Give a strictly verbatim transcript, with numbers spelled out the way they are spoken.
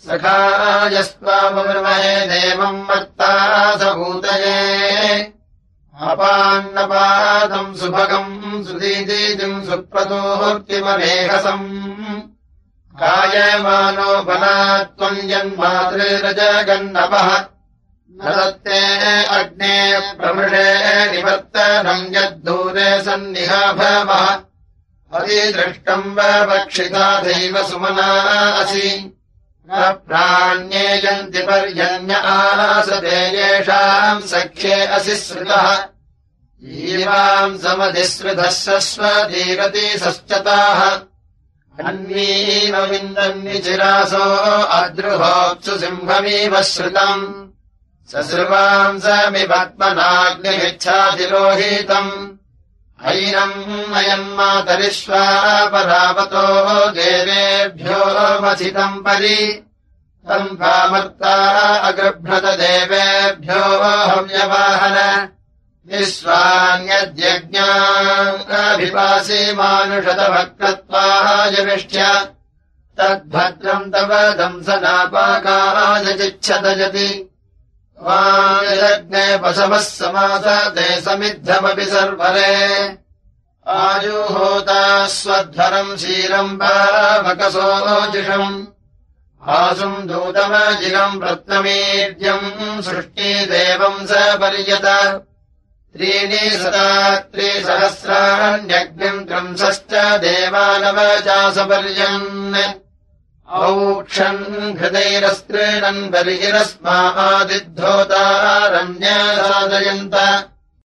सखायस्त्वामब्रवहे देवम् मत्ता सभूतये अपान्नपादम् सुभगम् सुदीदीतिम् सुप्रतोर्तिममेघसम् कायमानो बलात्त्वम् यन्मातृरजगन्नपः न दत्ते अग्ने प्रमृषे निवर्तनम् यद्दूरे सन्निहा भवः अधिदृष्टम् वक्षिता दैव सुमना असि न प्राण्येयन्ति पर्यन्य आसते येषाम् सख्ये असि श्रुतः जीवाम् समधिसृतः स्वधीरति सश्चताः अन्वीमविन्दन्निचिरासो अद्रुहोत्सु सिंहमीव श्रुतम् ससृवाम् समिपत्मनाग्निच्छातिरोहितम् ऐनम् अयम् मातरिष्वा परावतो देवेभ्यो मथितम् परि तम् पामर्ता अगृभ्रत देवेभ्यो हव्यवाहन विश्वान्यद्यज्ञाभिपासि मानुषतभक्तत्वायविष्ट्य तद्भद्रम् तव दंसनापाकायचिच्छतजति वायज्ञे पशवः समासते समिद्धमपि सर्वरे आजुहोता स्वध्वरम् क्षीरम् पावकसोजिषम् आसुम् दूतमजिगम् रत्नमीड्यम् सृष्टिदेवम् स पर्यत त्रीणि सता त्रिसहस्राण्यग्निम् त्रंसश्च देवानवचासपर्यन् औक्षन् हृदैरस्त्रीणन् बर्हिरस्मादिद्धोतारण्यसादयन्त